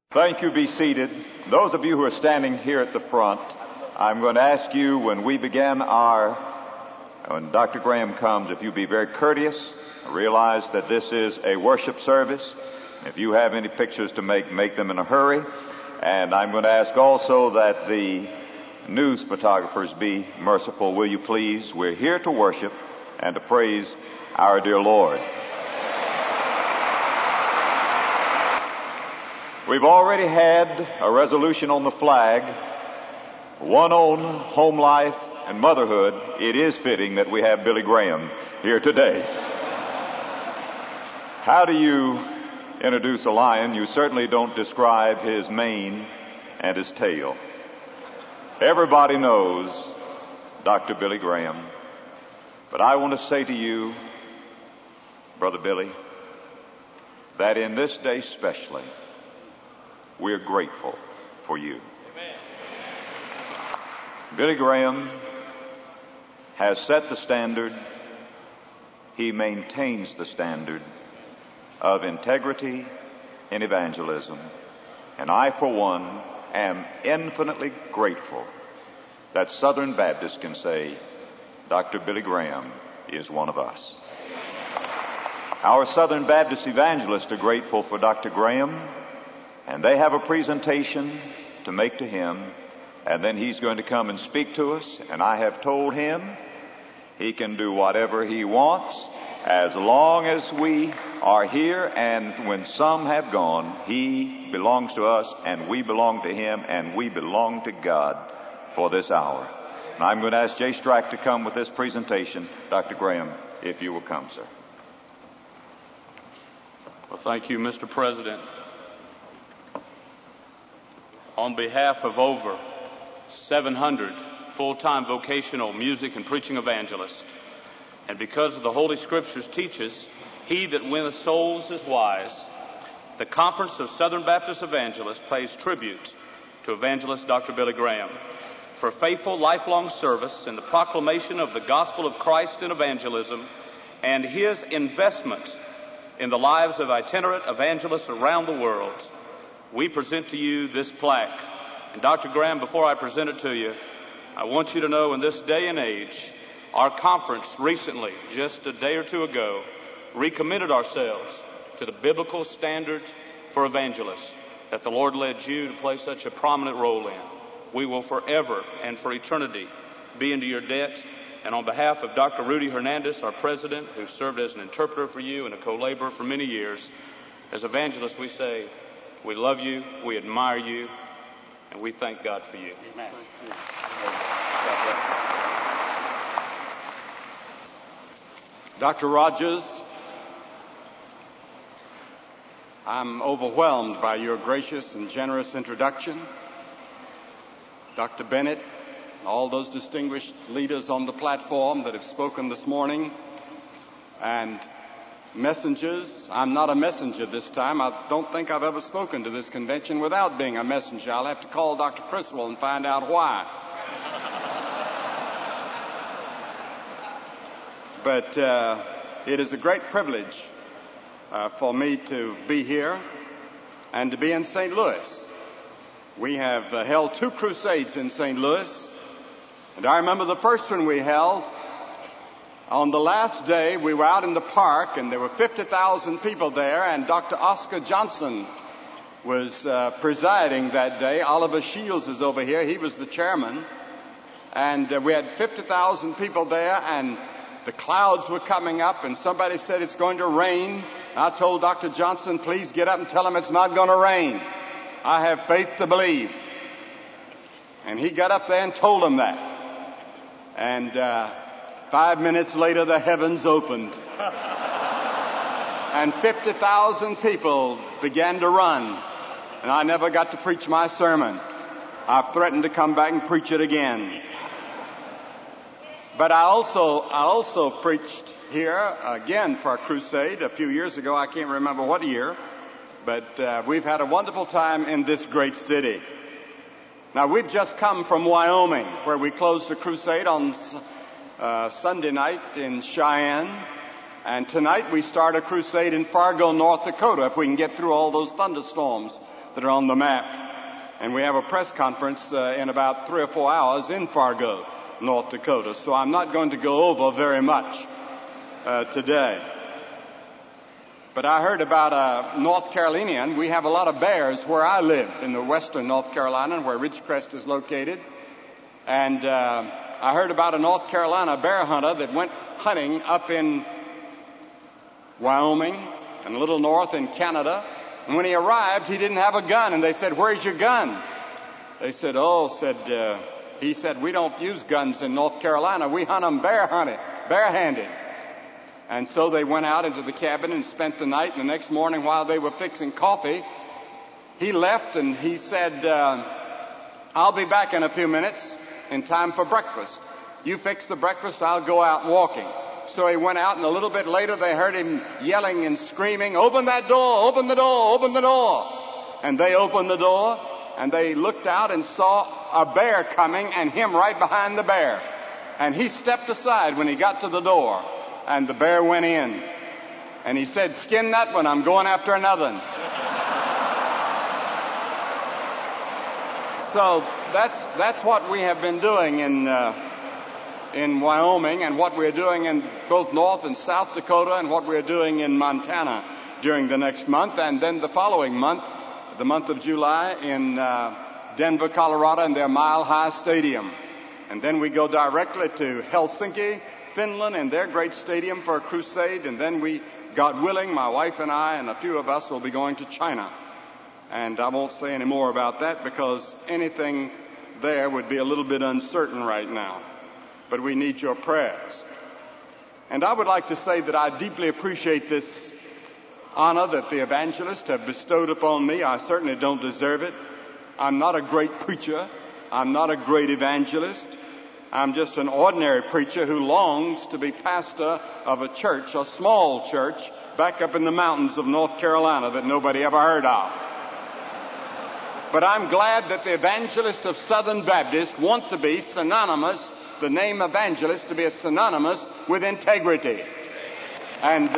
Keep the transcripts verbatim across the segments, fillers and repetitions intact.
Thank you. Be seated. Those of you who are standing here at the front, I'm going to ask you when we begin our, when Doctor Graham comes, if you be very courteous, realize that this is a worship service. If you have any pictures to make, make them in a hurry. And I'm going to ask also that the news photographers be merciful, will you please? We're here to worship and to praise our dear Lord. We've already had a resolution on the flag, one on home life and motherhood. It is fitting that we have Billy Graham here today. How do you introduce a lion? You certainly don't describe his mane and his tail. Everybody knows Doctor Billy Graham. But I want to say to you, Brother Billy, that in this day especially, we're grateful for you. Amen. Billy Graham has set the standard. He maintains the standard of integrity in evangelism. And I, for one, am infinitely grateful that Southern Baptists can say, Doctor Billy Graham is one of us. Our Southern Baptist evangelists are grateful for Doctor Graham, and they have a presentation to make to him, and then he's going to come and speak to us. And I have told him he can do whatever he wants as long as we are here, and when some have gone, he belongs to us, and we belong to him, and we belong to God for this hour. And I'm going to ask Jay Strack to come with this presentation. Doctor Graham, if you will come, sir. Well, thank you, Mister President. On behalf of over seven hundred full-time vocational music and preaching evangelists, and because of the Holy Scriptures teaches, he that winneth souls is wise, the Conference of Southern Baptist Evangelists pays tribute to evangelist Doctor Billy Graham for faithful lifelong service in the proclamation of the gospel of Christ in evangelism and his investment in the lives of itinerant evangelists around the world. We present to you this plaque. And Doctor Graham, before I present it to you, I want you to know in this day and age, our conference recently, just a day or two ago, recommitted ourselves to the biblical standard for evangelists that the Lord led you to play such a prominent role in. We will forever and for eternity be into your debt. And on behalf of Doctor Rudy Hernandez, our president, who served as an interpreter for you and a co-laborer for many years, as evangelists we say, we love you, we admire you, and we thank God for you. Amen. Doctor Rogers, I'm overwhelmed by your gracious and generous introduction. Doctor Bennett, all those distinguished leaders on the platform that have spoken this morning, and messengers. I'm not a messenger this time. I don't think I've ever spoken to this convention without being a messenger. I'll have to call Doctor Criswell and find out why. But uh, it is a great privilege uh, for me to be here and to be in Saint Louis. We have uh, held two crusades in Saint Louis, and I remember the first one we held. On the last day, we were out in the park, and there were fifty thousand people there, and Doctor Oscar Johnson was uh, presiding that day. Oliver Shields is over here. He was the chairman. And uh, we had fifty thousand people there, and the clouds were coming up, and somebody said it's going to rain. I told Doctor Johnson, please get up and tell him it's not going to rain. I have faith to believe. And he got up there and told him that. And uh Five minutes later, the heavens opened. And fifty thousand people began to run. And I never got to preach my sermon. I've threatened to come back and preach it again. But I also, I also preached here again for a crusade a few years ago. I can't remember what year. But uh, we've had a wonderful time in this great city. Now, we've just come from Wyoming, where we closed a crusade on Uh, Sunday night in Cheyenne, and tonight we start a crusade in Fargo, North Dakota, if we can get through all those thunderstorms that are on the map. And we have a press conference uh, in about three or four hours in Fargo, North Dakota. So I'm not going to go over very much uh, today. But I heard about a North Carolinian. We have a lot of bears where I live in the western North Carolina, where Ridgecrest is located. And uh, I heard about a North Carolina bear hunter that went hunting up in Wyoming and a little north in Canada. And when he arrived, he didn't have a gun. And they said, "Where's your gun?" They said, oh, said, uh, he said, "We don't use guns in North Carolina. We hunt them bare hunted, barehanded." And so they went out into the cabin and spent the night. And the next morning, while they were fixing coffee, he left and he said, uh, "I'll be back in a few minutes in time for breakfast. You fix the breakfast, I'll go out walking." So he went out, and a little bit later they heard him yelling and screaming, "Open that door, open the door, open the door." And they opened the door, and they looked out and saw a bear coming and him right behind the bear. And he stepped aside when he got to the door, and the bear went in. And he said, "Skin that one, I'm going after another one." So that's, that's what we have been doing in, uh, in Wyoming, and what we're doing in both North and South Dakota, and what we're doing in Montana during the next month. And then the following month, the month of July, in uh, Denver, Colorado, in their Mile High Stadium. And then we go directly to Helsinki, Finland, and their great stadium for a crusade. And then we, God willing, my wife and I and a few of us will be going to China. And I won't say any more about that because anything there would be a little bit uncertain right now. But we need your prayers. And I would like to say that I deeply appreciate this honor that the evangelists have bestowed upon me. I certainly don't deserve it. I'm not a great preacher. I'm not a great evangelist. I'm just an ordinary preacher who longs to be pastor of a church, a small church, back up in the mountains of North Carolina that nobody ever heard of. But I'm glad that the evangelists of Southern Baptist want to be synonymous, the name evangelist to be synonymous with integrity. And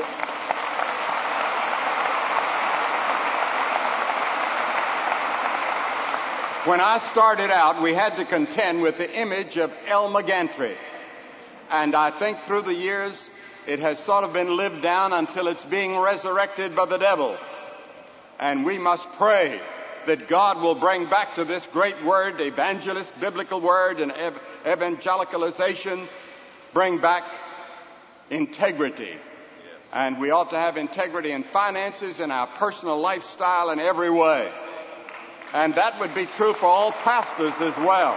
when I started out, we had to contend with the image of Elmer Gantry. And I think through the years, it has sort of been lived down until it's being resurrected by the devil. And we must pray that God will bring back to this great word, evangelist, biblical word, and ev- evangelicalization, bring back integrity. And we ought to have integrity in finances, in our personal lifestyle, in every way. And that would be true for all pastors as well.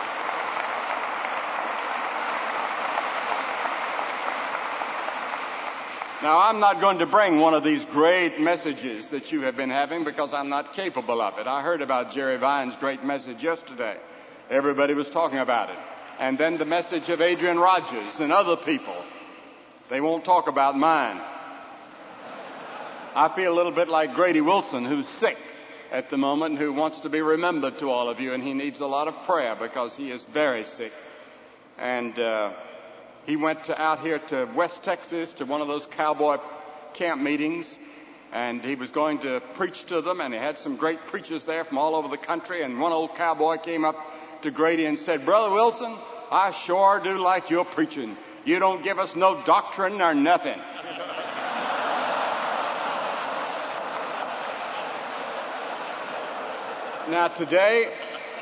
Now, I'm not going to bring one of these great messages that you have been having because I'm not capable of it. I heard about Jerry Vine's great message yesterday. Everybody was talking about it. And then the message of Adrian Rogers and other people. They won't talk about mine. I feel a little bit like Grady Wilson, who's sick at the moment, who wants to be remembered to all of you, and he needs a lot of prayer because he is very sick. And uh, he went to, out here to West Texas to one of those cowboy camp meetings, and he was going to preach to them, and he had some great preachers there from all over the country, and one old cowboy came up to Grady and said, "Brother Wilson, I sure do like your preaching. You don't give us no doctrine or nothing." Now today,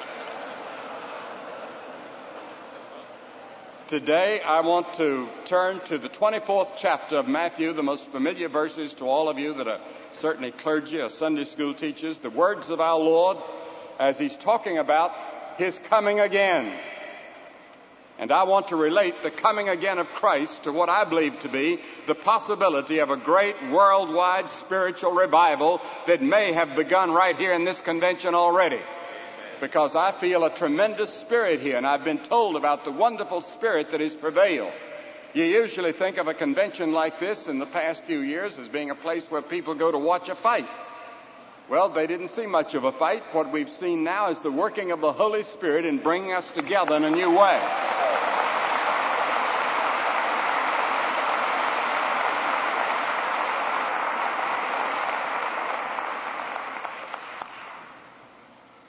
today I want to turn to the twenty-fourth chapter of Matthew, the most familiar verses to all of you that are certainly clergy or Sunday school teachers, the words of our Lord as he's talking about his coming again. And I want to relate the coming again of Christ to what I believe to be the possibility of a great worldwide spiritual revival that may have begun right here in this convention already. Because I feel a tremendous spirit here, and I've been told about the wonderful spirit that has prevailed. You usually think of a convention like this in the past few years as being a place where people go to watch a fight. Well, they didn't see much of a fight. What we've seen now is the working of the Holy Spirit in bringing us together in a new way.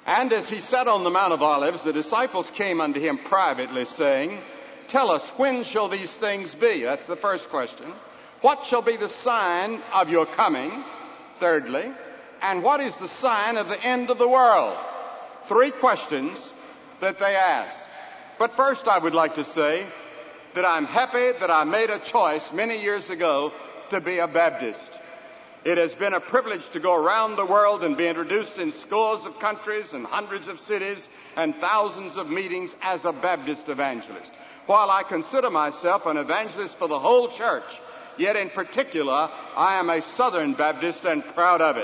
And as he sat on the Mount of Olives, the disciples came unto him privately, saying, Tell us, when shall these things be? That's the first question. What shall be the sign of your coming? Thirdly, and what is the sign of the end of the world? Three questions that they asked. But first I would like to say that I'm happy that I made a choice many years ago to be a Baptist. It has been a privilege to go around the world and be introduced in scores of countries and hundreds of cities and thousands of meetings as a Baptist evangelist. While I consider myself an evangelist for the whole church, yet in particular, I am a Southern Baptist and proud of it.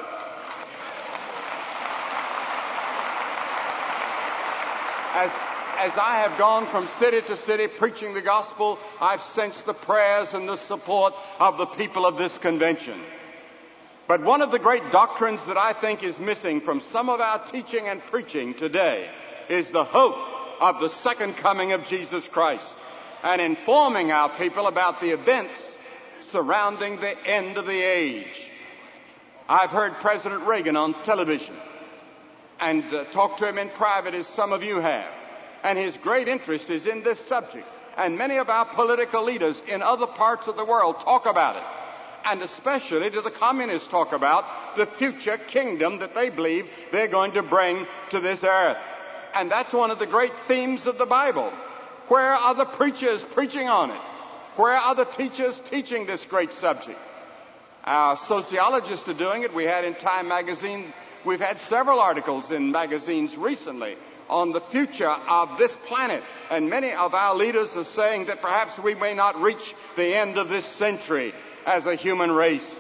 As, as I have gone from city to city preaching the gospel, I've sensed the prayers and the support of the people of this convention. But one of the great doctrines that I think is missing from some of our teaching and preaching today is the hope of the second coming of Jesus Christ and informing our people about the events surrounding the end of the age. I've heard President Reagan on television and uh, talked to him in private, as some of you have. And his great interest is in this subject. And many of our political leaders in other parts of the world talk about it. And especially do the communists talk about the future kingdom that they believe they're going to bring to this earth. And that's one of the great themes of the Bible. Where are the preachers preaching on it? Where are the teachers teaching this great subject? Our sociologists are doing it. We had in Time magazine, we've had several articles in magazines recently on the future of this planet. And many of our leaders are saying that perhaps we may not reach the end of this century as a human race.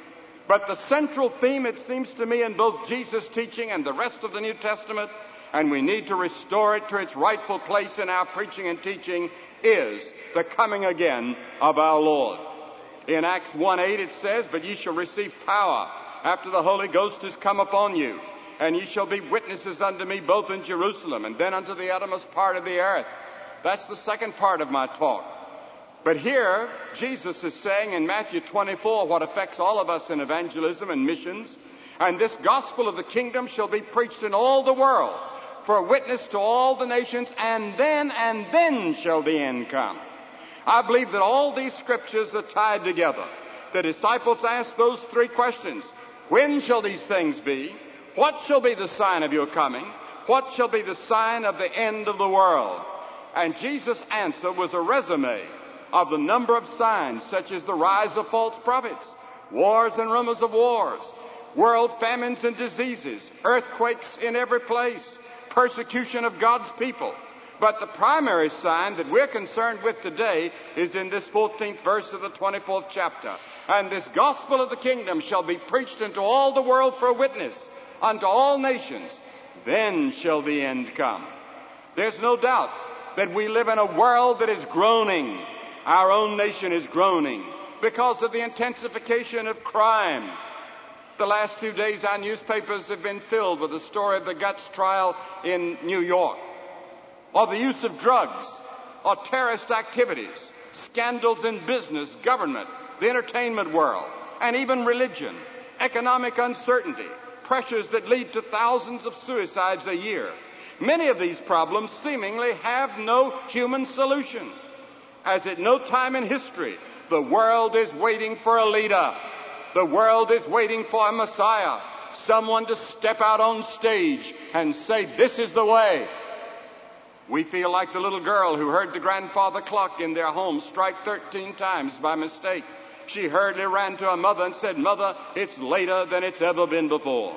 But the central theme, it seems to me, in both Jesus' teaching and the rest of the New Testament, and we need to restore it to its rightful place in our preaching and teaching, is the coming again of our Lord. In Acts one eight it says, But ye shall receive power after the Holy Ghost is come upon you, and ye shall be witnesses unto me both in Jerusalem and then unto the uttermost part of the earth. That's the second part of my talk. But here, Jesus is saying in Matthew twenty-four what affects all of us in evangelism and missions, and this gospel of the kingdom shall be preached in all the world for a witness to all the nations, and then, and then shall the end come. I believe that all these scriptures are tied together. The disciples asked those three questions. When shall these things be? What shall be the sign of your coming? What shall be the sign of the end of the world? And Jesus' answer was a resume of the number of signs, such as the rise of false prophets, wars and rumors of wars, world famines and diseases, earthquakes in every place, persecution of God's people. But the primary sign that we're concerned with today is in this fourteenth verse of the twenty-fourth chapter. And this gospel of the kingdom shall be preached into all the world for a witness unto all nations. Then shall the end come. There's no doubt that we live in a world that is groaning. Our own nation is groaning because of the intensification of crime. The last few days, our newspapers have been filled with the story of the Guts trial in New York, or the use of drugs, or terrorist activities, scandals in business, government, the entertainment world, and even religion, economic uncertainty, pressures that lead to thousands of suicides a year. Many of these problems seemingly have no human solution. As at no time in history, the world is waiting for a leader. The world is waiting for a Messiah, someone to step out on stage and say, this is the way. We feel like the little girl who heard the grandfather clock in their home strike thirteen times by mistake. She hurriedly ran to her mother and said, Mother, it's later than it's ever been before.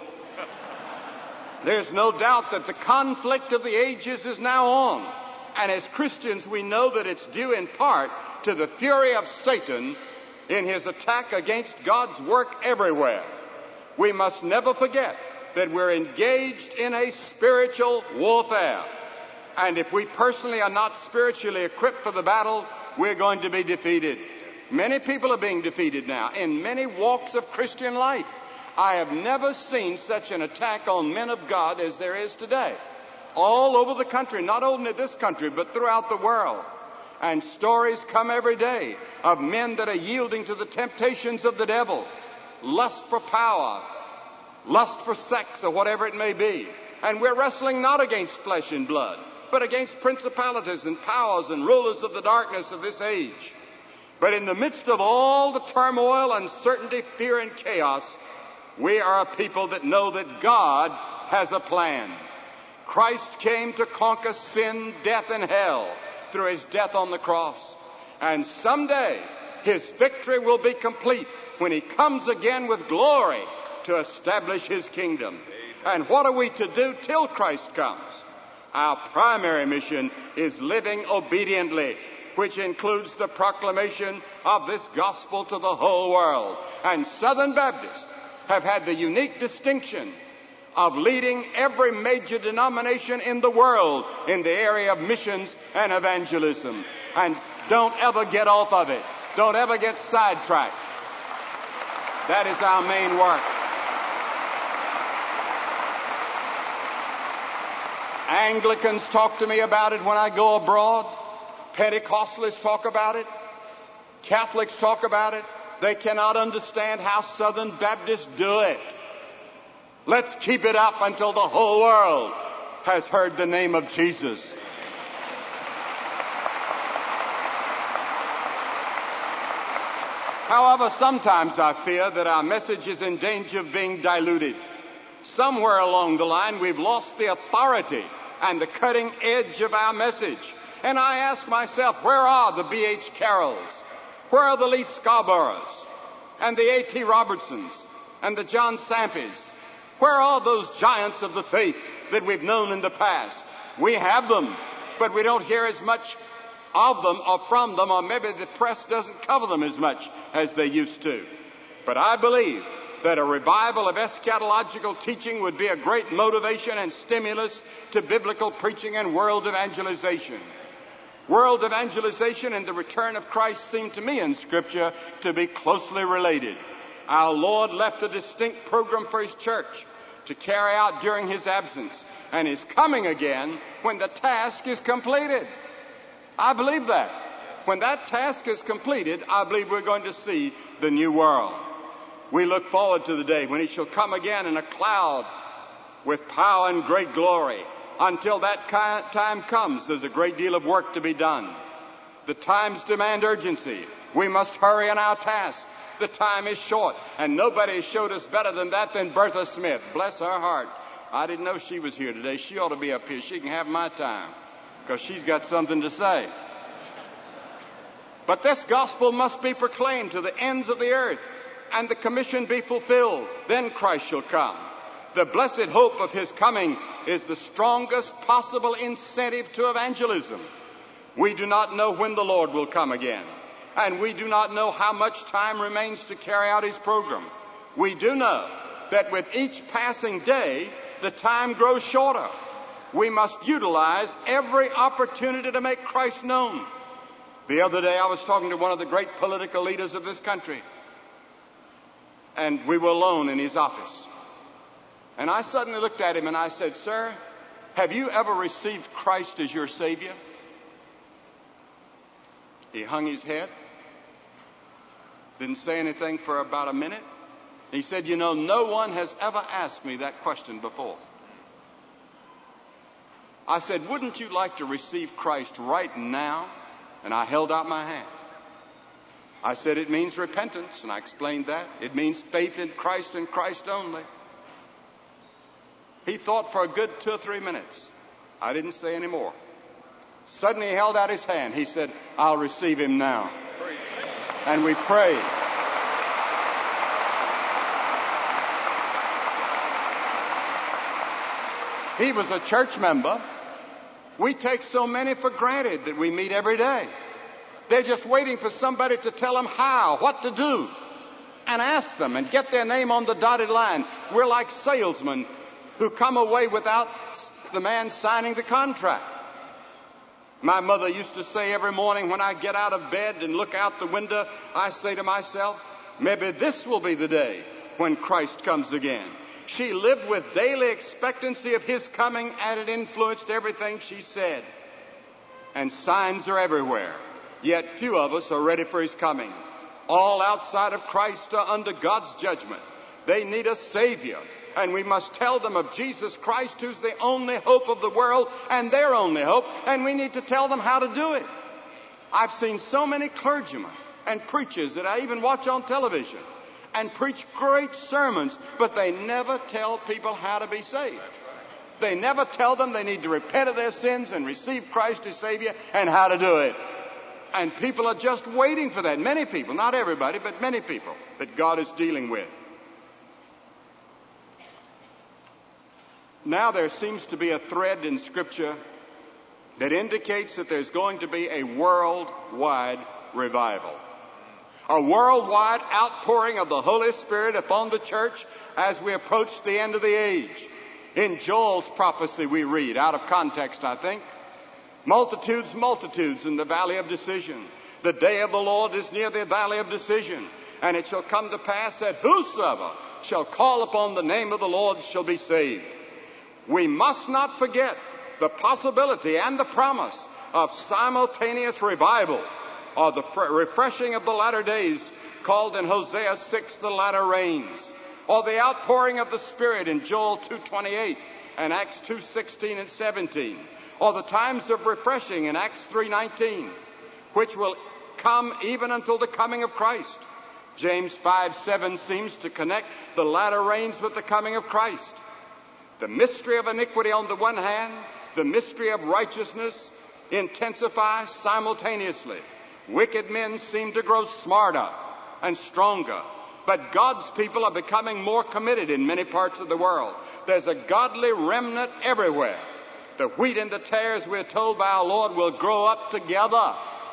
There's no doubt that the conflict of the ages is now on. And as Christians, we know that it's due in part to the fury of Satan in his attack against God's work everywhere. We must never forget that we're engaged in a spiritual warfare. And if we personally are not spiritually equipped for the battle, we're going to be defeated. Many people are being defeated now in many walks of Christian life. I have never seen such an attack on men of God as there is today. All over the country, not only this country, but throughout the world. And stories come every day of men that are yielding to the temptations of the devil. Lust for power, lust for sex, or whatever it may be. And we're wrestling not against flesh and blood, but against principalities and powers and rulers of the darkness of this age. But in the midst of all the turmoil, uncertainty, fear, and chaos, we are a people that know that God has a plan. Christ came to conquer sin, death, and hell through his death on the cross. And someday his victory will be complete when he comes again with glory to establish his kingdom. And what are we to do till Christ comes? Our primary mission is living obediently, which includes the proclamation of this gospel to the whole world. And Southern Baptists have had the unique distinction of leading every major denomination in the world in the area of missions and evangelism. And don't ever get off of it. Don't ever get sidetracked. That is our main work. Anglicans talk to me about it when I go abroad. Pentecostalists talk about it. Catholics talk about it. They cannot understand how Southern Baptists do it. Let's keep it up until the whole world has heard the name of Jesus. However, sometimes I fear that our message is in danger of being diluted. Somewhere along the line, we've lost the authority and the cutting edge of our message. And I ask myself, where are the B H Carrolls? Where are the Lee Scarboroughs? And the A T Robertsons? And the John Sampes? Where are those giants of the faith that we've known in the past? We have them, but we don't hear as much of them or from them, or maybe the press doesn't cover them as much as they used to. But I believe that a revival of eschatological teaching would be a great motivation and stimulus to biblical preaching and world evangelization. World evangelization and the return of Christ seem to me in Scripture to be closely related. Our Lord left a distinct program for his church to carry out during his absence, and is coming again when the task is completed. I believe that. When that task is completed, I believe we're going to see the new world. We look forward to the day when he shall come again in a cloud with power and great glory. Until that time comes, there's a great deal of work to be done. The times demand urgency. We must hurry in our task. The time is short, and nobody showed us better than that than Bertha Smith. Bless her heart. I didn't know she was here today. She ought to be up here. She can have my time, because she's got something to say. But this gospel must be proclaimed to the ends of the earth, and the commission be fulfilled. Then Christ shall come. The blessed hope of his coming is the strongest possible incentive to evangelism. We do not know when the Lord will come again, and we do not know how much time remains to carry out his program. We do know that with each passing day, the time grows shorter. We must utilize every opportunity to make Christ known. The other day, I was talking to one of the great political leaders of this country, and we were alone in his office. And I suddenly looked at him and I said, "Sir, have you ever received Christ as your Savior?" He hung his head, didn't say anything for about a minute. He said, "You know, no one has ever asked me that question before." I said, "Wouldn't you like to receive Christ right now?" And I held out my hand. I said, "It means repentance," and I explained that. It means faith in Christ and Christ only. He thought for a good two or three minutes. I didn't say any more. Suddenly he held out his hand. He said, "I'll receive him now." And we prayed. He was a church member. We take so many for granted that we meet every day. They're just waiting for somebody to tell them how, what to do, and ask them and get their name on the dotted line. We're like salesmen who come away without the man signing the contract. My mother used to say every morning when I get out of bed and look out the window, I say to myself, maybe this will be the day when Christ comes again. She lived with daily expectancy of his coming, and it influenced everything she said. And signs are everywhere, yet few of us are ready for his coming. All outside of Christ are under God's judgment. They need a Savior, And we must tell them of Jesus Christ, who's the only hope of the world and their only hope. And we need to tell them how to do it. I've seen so many clergymen and preachers that I even watch on television and preach great sermons, but they never tell people how to be saved. They never tell them they need to repent of their sins and receive Christ as Savior and how to do it. And people are just waiting for that. Many people, not everybody, but many people that God is dealing with. Now there seems to be a thread in Scripture that indicates that there's going to be a worldwide revival. A worldwide outpouring of the Holy Spirit upon the church as we approach the end of the age. In Joel's prophecy we read, out of context I think, multitudes, multitudes in the valley of decision. The day of the Lord is near the valley of decision. And it shall come to pass that whosoever shall call upon the name of the Lord shall be saved. We must not forget the possibility and the promise of simultaneous revival, or the fr- refreshing of the latter days, called in Hosea six the latter rains, or the outpouring of the Spirit in Joel two twenty-eight and Acts two sixteen and seventeen, or the times of refreshing in Acts three nineteen, which will come even until the coming of Christ. James five seven seems to connect the latter rains with the coming of Christ. The mystery of iniquity on the one hand, the mystery of righteousness intensify simultaneously. Wicked men seem to grow smarter and stronger, but God's people are becoming more committed in many parts of the world. There's a godly remnant everywhere. The wheat and the tares, we're told by our Lord, will grow up together.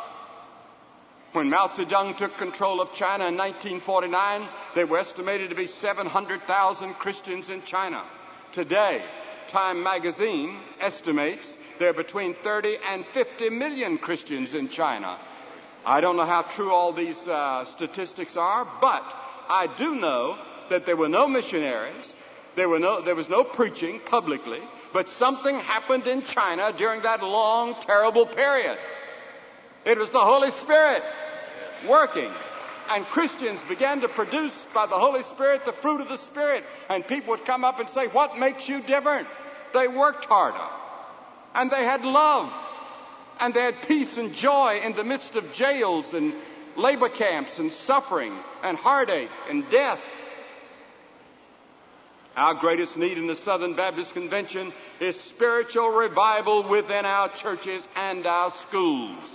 When Mao Zedong took control of China in nineteen forty-nine, there were estimated to be seven hundred thousand Christians in China. Today, Time magazine estimates there are between thirty and fifty million Christians in China. I don't know how true all these uh, statistics are, but I do know that there were no missionaries, there were no, there was no preaching publicly, but something happened in China during that long, terrible period. It was the Holy Spirit working. And Christians began to produce by the Holy Spirit the fruit of the Spirit. And people would come up and say, what makes you different? They worked harder. And they had love. And they had peace and joy in the midst of jails and labor camps and suffering and heartache and death. Our greatest need in the Southern Baptist Convention is spiritual revival within our churches and our schools.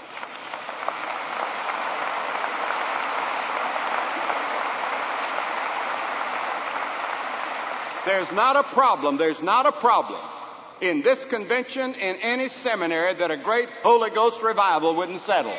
There's not a problem, there's not a problem in this convention, in any seminary, that a great Holy Ghost revival wouldn't settle.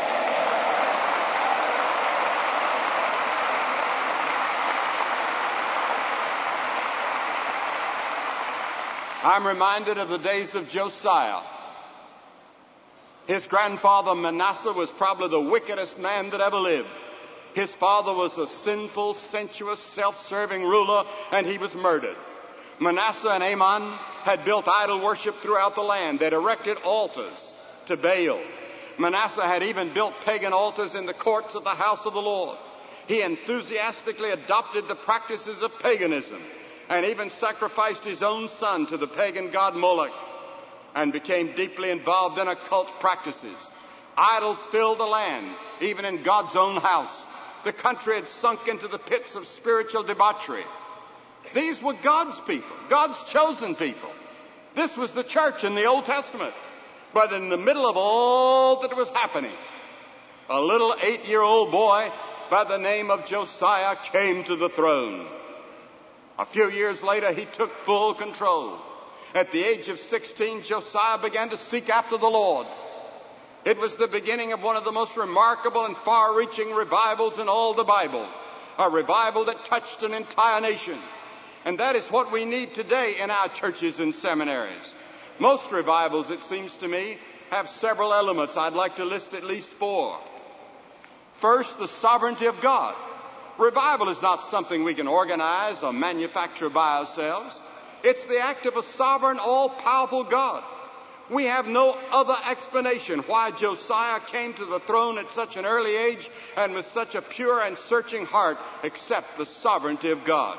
I'm reminded of the days of Josiah. His grandfather Manasseh was probably the wickedest man that ever lived. His father was a sinful, sensuous, self-serving ruler, and he was murdered. Manasseh and Amon had built idol worship throughout the land. They'd erected altars to Baal. Manasseh had even built pagan altars in the courts of the house of the Lord. He enthusiastically adopted the practices of paganism and even sacrificed his own son to the pagan god Moloch and became deeply involved in occult practices. Idols filled the land, even in God's own house. The country had sunk into the pits of spiritual debauchery. These were God's people, God's chosen people. This was the church in the Old Testament. But in the middle of all that was happening, a little eight-year-old boy by the name of Josiah came to the throne. A few years later, he took full control. At the age of sixteen, Josiah began to seek after the Lord. It was the beginning of one of the most remarkable and far-reaching revivals in all the Bible, a revival that touched an entire nation. And that is what we need today in our churches and seminaries. Most revivals, it seems to me, have several elements. I'd like to list at least four. First, the sovereignty of God. Revival is not something we can organize or manufacture by ourselves. It's the act of a sovereign, all-powerful God. We have no other explanation why Josiah came to the throne at such an early age and with such a pure and searching heart except the sovereignty of God.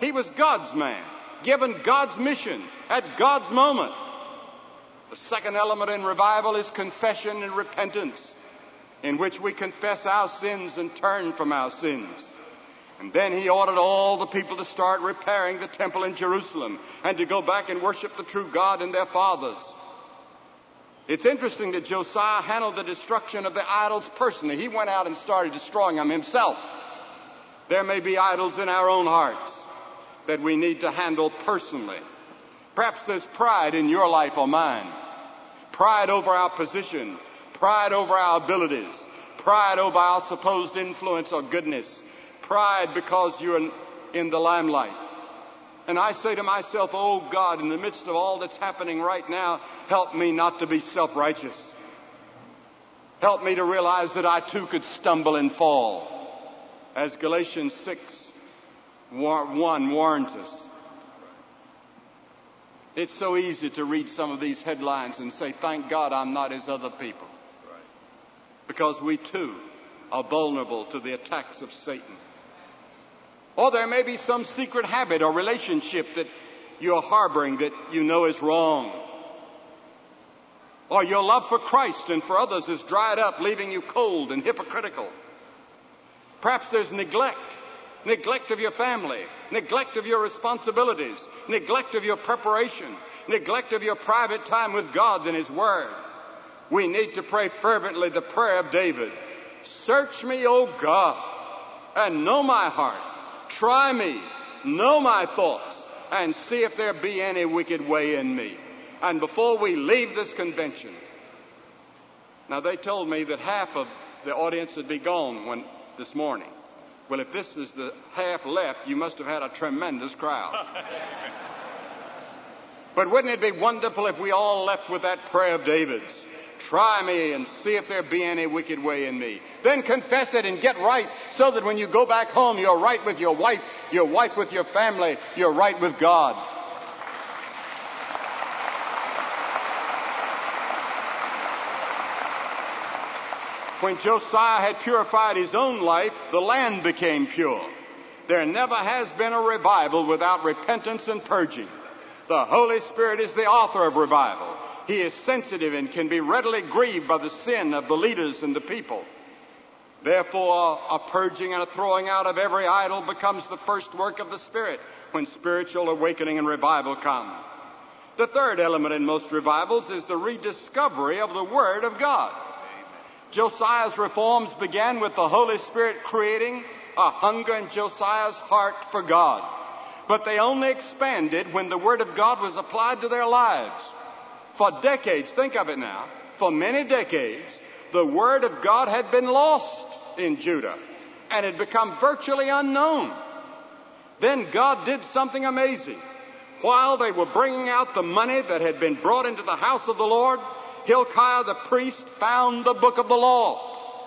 He was God's man, given God's mission at God's moment. The second element in revival is confession and repentance, in which we confess our sins and turn from our sins. And then he ordered all the people to start repairing the temple in Jerusalem and to go back and worship the true God and their fathers. It's interesting that Josiah handled the destruction of the idols personally. He went out and started destroying them himself. There may be idols in our own hearts that we need to handle personally. Perhaps there's pride in your life or mine. Pride over our position. Pride over our abilities. Pride over our supposed influence or goodness. Pride because you're in the limelight. And I say to myself, oh God, in the midst of all that's happening right now, help me not to be self-righteous. Help me to realize that I too could stumble and fall. As Galatians six one warns us. It's so easy to read some of these headlines and say, thank God I'm not as other people. Because we too are vulnerable to the attacks of Satan. Or there may be some secret habit or relationship that you're harboring that you know is wrong. Or your love for Christ and for others is dried up, leaving you cold and hypocritical. Perhaps there's neglect. Neglect of your family, neglect of your responsibilities, neglect of your preparation, neglect of your private time with God and His Word. We need to pray fervently the prayer of David. Search me, O God, and know my heart. Try me, know my thoughts, and see if there be any wicked way in me. And before we leave this convention, now they told me that half of the audience would be gone when this morning. Well, if this is the half left, you must have had a tremendous crowd. But wouldn't it be wonderful if we all left with that prayer of David's? Try me and see if there be any wicked way in me. Then confess it and get right so that when you go back home, you're right with your wife, you're right with your family, you're right with God. When Josiah had purified his own life, the land became pure. There never has been a revival without repentance and purging. The Holy Spirit is the author of revival. He is sensitive and can be readily grieved by the sin of the leaders and the people. Therefore, a purging and a throwing out of every idol becomes the first work of the Spirit when spiritual awakening and revival come. The third element in most revivals is the rediscovery of the Word of God. Josiah's reforms began with the Holy Spirit creating a hunger in Josiah's heart for God. But they only expanded when the Word of God was applied to their lives. For decades, think of it now, for many decades, the Word of God had been lost in Judah and had become virtually unknown. Then God did something amazing. While they were bringing out the money that had been brought into the house of the Lord, Hilkiah the priest found the book of the law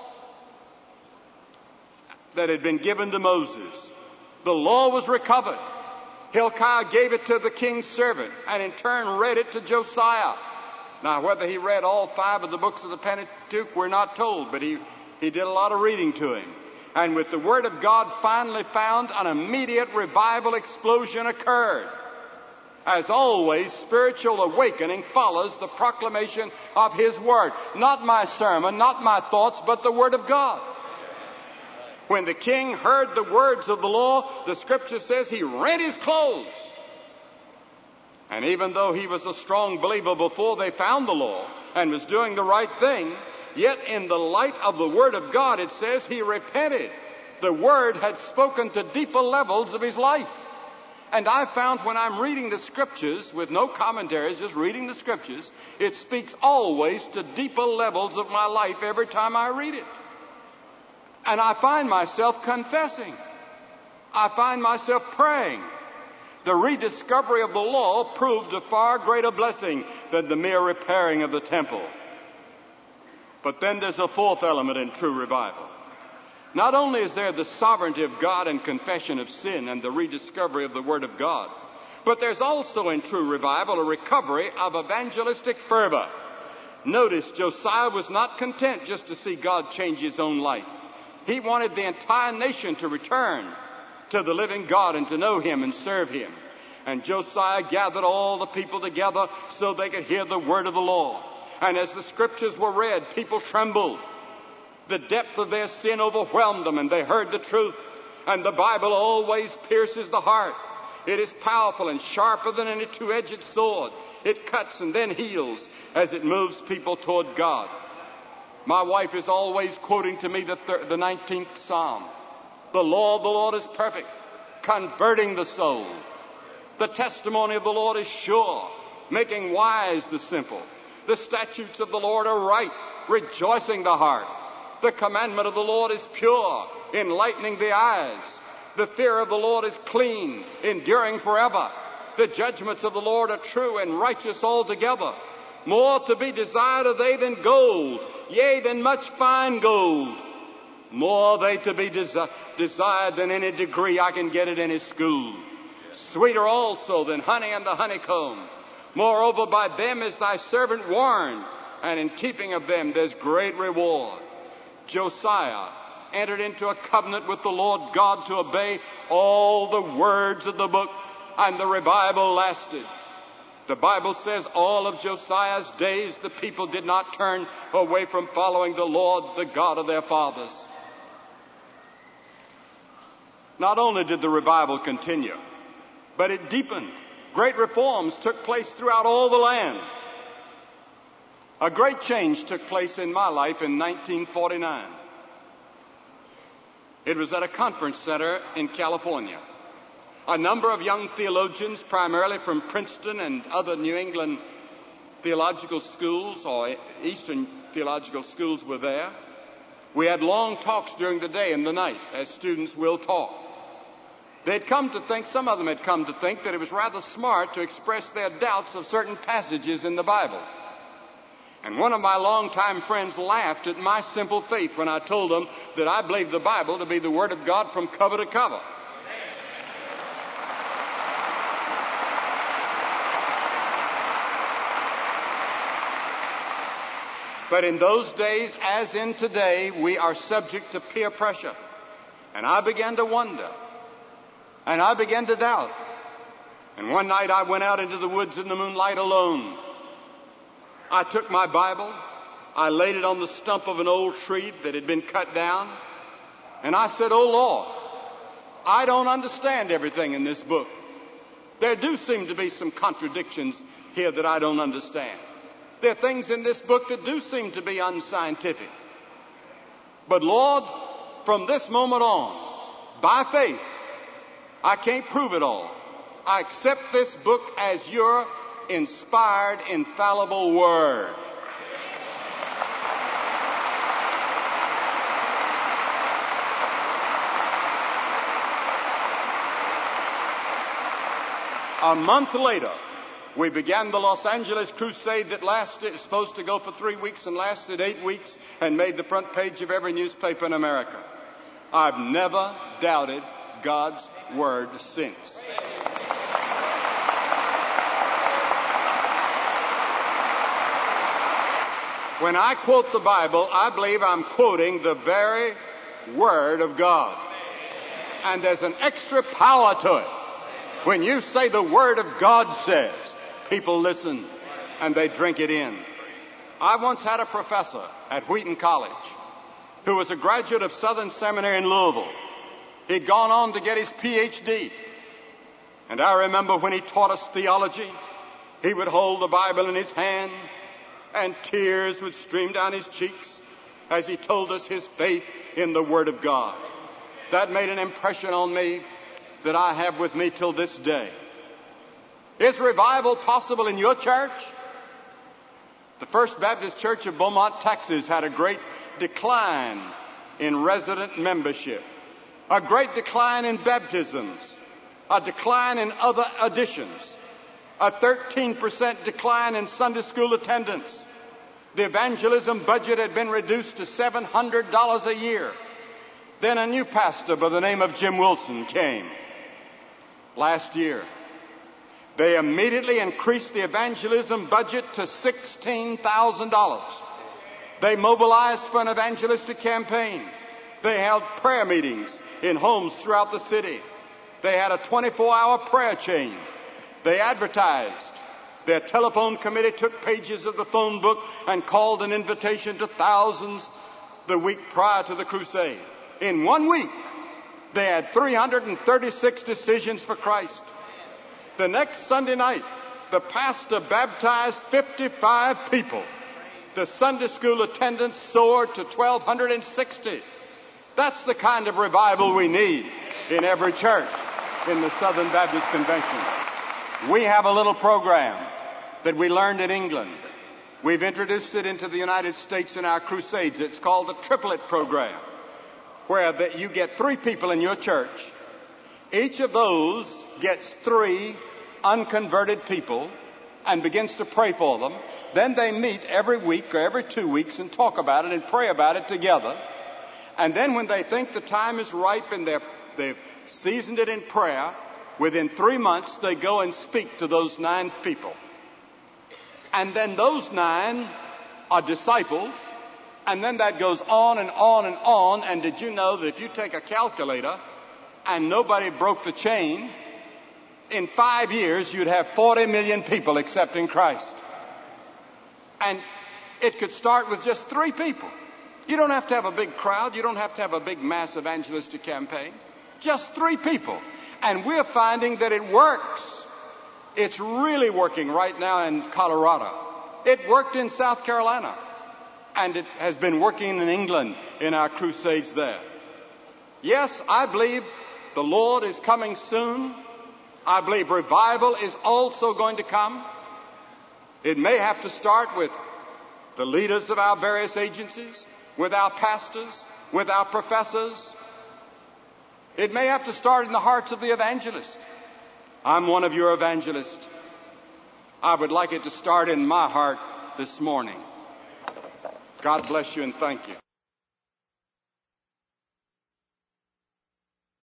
that had been given to Moses. The law was recovered. Hilkiah gave it to the king's servant and in turn read it to Josiah. Now, whether he read all five of the books of the Pentateuch, we're not told, but he, he did a lot of reading to him. And with the Word of God finally found, an immediate revival explosion occurred. As always, spiritual awakening follows the proclamation of His Word. Not my sermon, not my thoughts, but the Word of God. When the king heard the words of the law, the Scripture says he rent his clothes. And even though he was a strong believer before they found the law and was doing the right thing, yet in the light of the Word of God, it says he repented. The Word had spoken to deeper levels of his life. And I found when I'm reading the Scriptures, with no commentaries, just reading the Scriptures, it speaks always to deeper levels of my life every time I read it. And I find myself confessing. I find myself praying. The rediscovery of the law proved a far greater blessing than the mere repairing of the temple. But then there's a fourth element in true revival. Not only is there the sovereignty of God and confession of sin and the rediscovery of the Word of God, but there's also in true revival a recovery of evangelistic fervor. Notice Josiah was not content just to see God change his own life. He wanted the entire nation to return. to the living God and to know him and serve him. And Josiah gathered all the people together so they could hear the word of the Lord. And as the scriptures were read, people trembled. The depth of their sin overwhelmed them, and they heard the truth. And the Bible always pierces the heart. It is powerful and sharper than any two-edged sword. It cuts and then heals as it moves people toward God. My wife is always quoting to me the, thir- the nineteenth Psalm. The law of the Lord is perfect, converting the soul. The testimony of the Lord is sure, making wise the simple. The statutes of the Lord are right, rejoicing the heart. The commandment of the Lord is pure, enlightening the eyes. The fear of the Lord is clean, enduring forever. The judgments of the Lord are true and righteous altogether. More to be desired are they than gold, yea, than much fine gold. More they to be desi- desired than any degree I can get at any school. Sweeter also than honey and the honeycomb. Moreover, by them is thy servant warned, and in keeping of them there's great reward. Josiah entered into a covenant with the Lord God to obey all the words of the book, and the revival lasted. The Bible says all of Josiah's days the people did not turn away from following the Lord, the God of their fathers. Not only did the revival continue, but it deepened. Great reforms took place throughout all the land. A great change took place in my life in nineteen forty-nine. It was at a conference center in California. A number of young theologians, primarily from Princeton and other New England theological schools or Eastern theological schools, were there. We had long talks during the day and the night, as students will talk. They'd come to think, some of them had come to think, that it was rather smart to express their doubts of certain passages in the Bible. And one of my longtime friends laughed at my simple faith when I told him that I believed the Bible to be the Word of God from cover to cover. But in those days, as in today, we are subject to peer pressure. And I began to wonder. And I began to doubt. And one night I went out into the woods in the moonlight alone. I took my Bible. I laid it on the stump of an old tree that had been cut down. And I said, "Oh Lord, I don't understand everything in this book. There do seem to be some contradictions here that I don't understand. There are things in this book that do seem to be unscientific. But Lord, from this moment on, by faith, I can't prove it all. I accept this book as your inspired, infallible word." A month later, we began the Los Angeles crusade that lasted, supposed to go for three weeks and lasted eight weeks and made the front page of every newspaper in America. I've never doubted God's word since. When I quote the Bible, I believe I'm quoting the very word of God. And there's an extra power to it. When you say the word of God says, people listen and they drink it in. I once had a professor at Wheaton College who was a graduate of Southern Seminary in Louisville. He'd gone on to get his P H D. And I remember when he taught us theology, he would hold the Bible in his hand and tears would stream down his cheeks as he told us his faith in the Word of God. That made an impression on me that I have with me till this day. Is revival possible in your church? The First Baptist Church of Beaumont, Texas had a great decline in resident membership, a great decline in baptisms, a decline in other additions, a thirteen percent decline in Sunday school attendance. The evangelism budget had been reduced to seven hundred dollars a year. Then a new pastor by the name of Jim Wilson came last year. They immediately increased the evangelism budget to sixteen thousand dollars. They mobilized for an evangelistic campaign. They held prayer meetings in homes throughout the city. They had a twenty-four hour prayer chain. They advertised. Their telephone committee took pages of the phone book and called an invitation to thousands the week prior to the crusade. In one week, they had three hundred thirty-six decisions for Christ. The next Sunday night, the pastor baptized fifty-five people. The Sunday school attendance soared to one thousand two hundred sixty. That's the kind of revival we need in every church in the Southern Baptist Convention. We have a little program that we learned in England. We've introduced it into the United States in our crusades. It's called the Triplet Program, where that you get three people in your church. Each of those gets three unconverted people and begins to pray for them. Then they meet every week or every two weeks and talk about it and pray about it together. And then when they think the time is ripe and they're, they've seasoned it in prayer, within three months they go and speak to those nine people. And then those nine are discipled. And then that goes on and on and on. And did you know that if you take a calculator and nobody broke the chain, in five years you'd have forty million people accepting Christ? And it could start with just three people. You don't have to have a big crowd. You don't have to have a big mass evangelistic campaign. Just three people. And we're finding that it works. It's really working right now in Colorado. It worked in South Carolina. And it has been working in England in our crusades there. Yes, I believe the Lord is coming soon. I believe revival is also going to come. It may have to start with the leaders of our various agencies, with our pastors, with our professors. It may have to start in the hearts of the evangelists. I'm one of your evangelists. I would like it to start in my heart this morning. God bless you and thank you.